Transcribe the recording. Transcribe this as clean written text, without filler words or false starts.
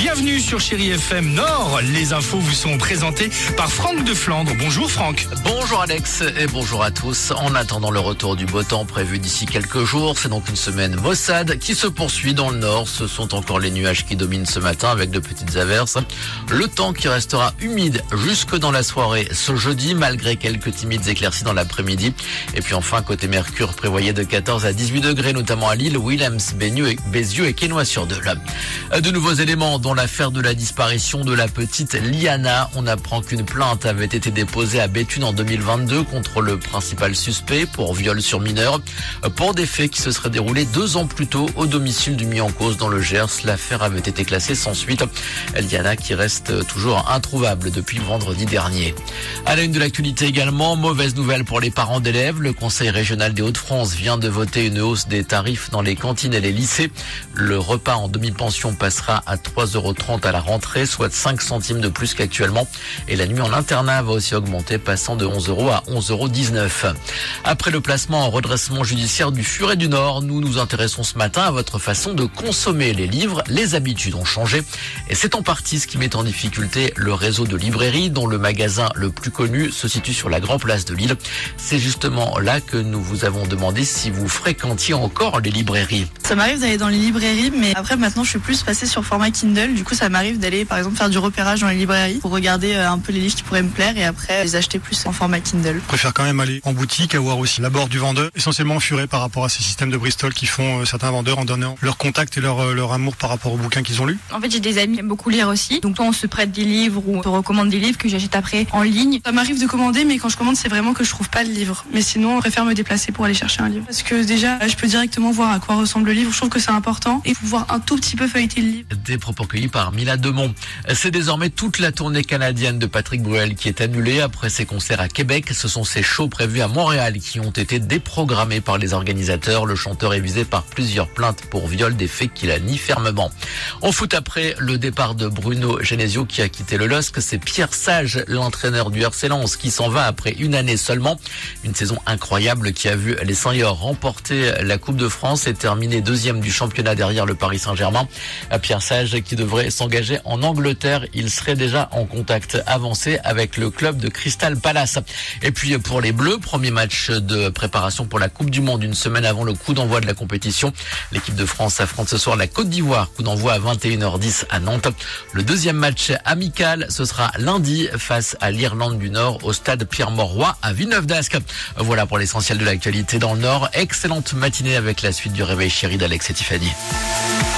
Bienvenue sur Chérie FM Nord. Les infos vous sont présentées par Franck de Flandre. Bonjour Franck. Bonjour Alex et bonjour à tous. En attendant le retour du beau temps prévu d'ici quelques jours, c'est donc une semaine maussade qui se poursuit dans le nord. Ce sont encore les nuages qui dominent ce matin avec de petites averses. Le temps qui restera humide jusque dans la soirée ce jeudi malgré quelques timides éclaircies dans l'après-midi. Et puis enfin côté Mercure prévoyé de 14 à 18 degrés notamment à Lille, Willems, Bézieux et Quesnoy-sur-Delle. De nouveaux éléments dans l'affaire de la disparition de la petite Liana. On apprend qu'une plainte avait été déposée à Béthune en 2022 contre le principal suspect pour viol sur mineur pour des faits qui se seraient déroulés 2 ans plus tôt au domicile du mis en cause dans le Gers. L'affaire avait été classée sans suite. Liana qui reste toujours introuvable depuis vendredi dernier. À la une de l'actualité également, mauvaise nouvelle pour les parents d'élèves. Le Conseil régional des Hauts-de-France vient de voter une hausse des tarifs dans les cantines et les lycées. Le repas en demi-pension passera à 3,30 € à la rentrée, soit 5 centimes de plus qu'actuellement. Et la nuit en internat va aussi augmenter, passant de 11 € à 11,19 €. Après le placement en redressement judiciaire du Furet du Nord, nous nous intéressons ce matin à votre façon de consommer les livres. Les habitudes ont changé et c'est en partie ce qui met en difficulté le réseau de librairies dont le magasin le plus connu se situe sur la Grande Place de Lille. C'est justement là que nous vous avons demandé si vous fréquentiez encore les librairies. Ça m'arrive d'aller dans les librairies, mais après maintenant je suis plus passée sur format Kindle. Du coup ça m'arrive d'aller par exemple faire du repérage dans les librairies pour regarder un peu les livres qui pourraient me plaire et après les acheter plus en format Kindle. Je préfère quand même aller en boutique, avoir aussi l'abord du vendeur, essentiellement Furet par rapport à ces systèmes de Bristol qui font certains vendeurs en donnant leur contact et leur amour par rapport aux bouquins qu'ils ont lus. En fait j'ai des amis qui aiment beaucoup lire aussi, donc toi on se prête des livres ou on te recommande des livres que j'achète après en ligne. Ça m'arrive de commander, mais quand je commande c'est vraiment que je trouve pas le livre. Mais sinon je préfère me déplacer pour aller chercher un livre. Parce que déjà je peux directement voir à quoi ressemble le livre, je trouve que c'est important, et pouvoir un tout petit peu feuilleter le livre. Des propos cueillis par Mila Demont. C'est désormais toute la tournée canadienne de Patrick Bruel qui est annulée après ses concerts à Québec. Ce sont ses shows prévus à Montréal qui ont été déprogrammés par les organisateurs. Le chanteur est visé par plusieurs plaintes pour viol, des faits qu'il a nie fermement. En foot, après le départ de Bruno Genesio qui a quitté le LOSC, c'est Pierre Sage, l'entraîneur du RC Lens, qui s'en va après une année seulement. Une saison incroyable qui a vu les Seniors remporter la Coupe de France et terminer 2e du championnat derrière le Paris Saint-Germain. Pierre Sage qui devrait s'engager en Angleterre. Il serait déjà en contact avancé avec le club de Crystal Palace. Et puis pour les Bleus, premier match de préparation pour la Coupe du Monde une semaine avant le coup d'envoi de la compétition. L'équipe de France affronte ce soir la Côte d'Ivoire, coup d'envoi à 21h10 à Nantes. Le deuxième match amical, ce sera lundi face à l'Irlande du Nord au stade Pierre-Mauroy à Villeneuve-d'Ascq. Voilà pour l'essentiel de l'actualité dans le Nord. Excellente matinée avec la suite du Réveil Chéri d'Alex et Tiffany.